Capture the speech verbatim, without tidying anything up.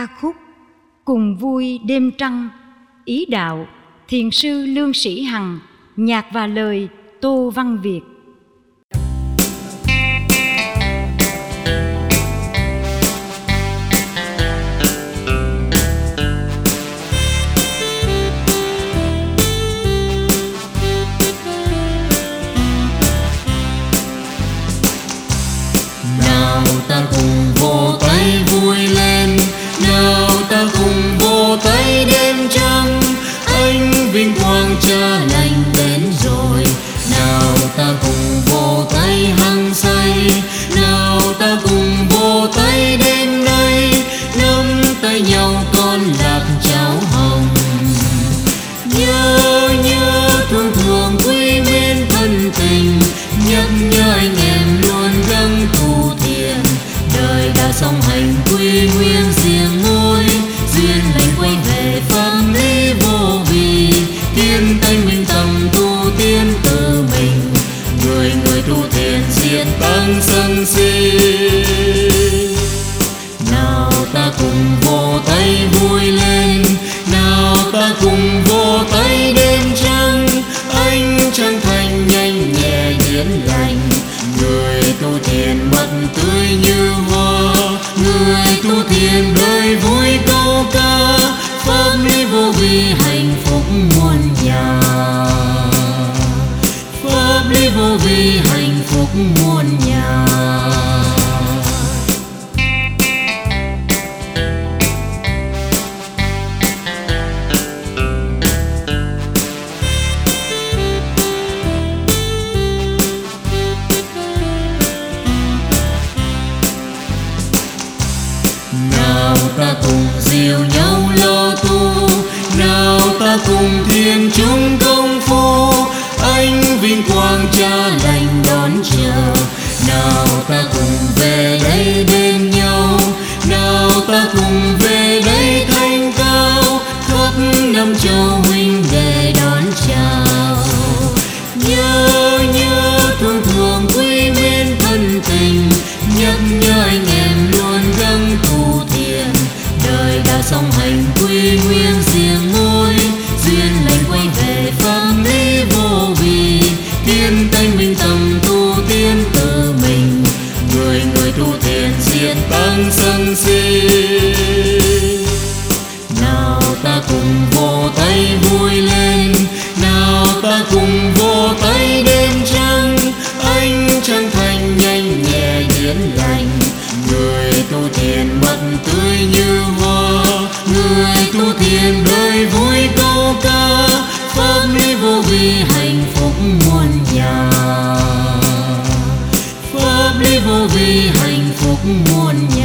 Ca khúc Cùng vui đêm trăng, ý đạo thiền sư Lương Sĩ Hằng, nhạc và lời Tô Văn Việt. Nào ta cùng vỗ tay vui lên, nào ta cùng vỗ tay đêm trăng, ánh vinh quang Cha lành đến rồi. Nào ta cùng vỗ tay hăng say, nào ta cùng vỗ tay đêm nay, nắm tay nhau con lạc cháo hồng. Nhớ nhớ thương thương quý mến thân tình, nhắc nhớ anh em luôn gắng tu thiền. Đời đã song hành quy nguyên riêng ngôi, duyên lành quay về pháp lý vô vì. Tiên tánh minh tâm tu tiên tự mình, người người tu thiền diệt tăng sân si. Nào ta cùng vỗ tay vui lên, nào ta cùng vỗ tay đêm trăng, ánh trăng thanh nhanh nhẹ điển lành. Người tu thiền mắt tươi như hoa, người tu thiền đời vui câu ca, pháp lý vô vi hạnh phúc muôn nhà. Pháp lý vô vi hạnh phúc muôn nhà. Nào ta cùng dìu nhau lo tu, nào ta cùng thiền chung công phu, ánh vinh quang Cha lành đón chờ. Nào ta cùng về đây bên nhau, nào ta cùng về đây thanh cao, khắp năm châu huynh đệ đón chào. Nhớ nhớ thương thương quý mến thân tình, nhắc nhớ anh em luôn gắng tu thiền. Đời đã song hành quy nguyên riêng ngôi, duyên lành quay về pháp lý vô vì. Tiên tánh minh tâm tu tiên tự mình, người người tu thiền diệt tăng sân si. Nào ta cùng vỗ tay vui lên, nào ta cùng vỗ tay đêm trăng, ánh trăng thanh nhanh nhẹ điển lành. Người tu thiền mắt tươi như hoa, người tu thiền đời vui câu ca, pháp lý vô vi hạnh phúc muôn nhà. Pháp lý vô vi hạnh phúc muôn nhà.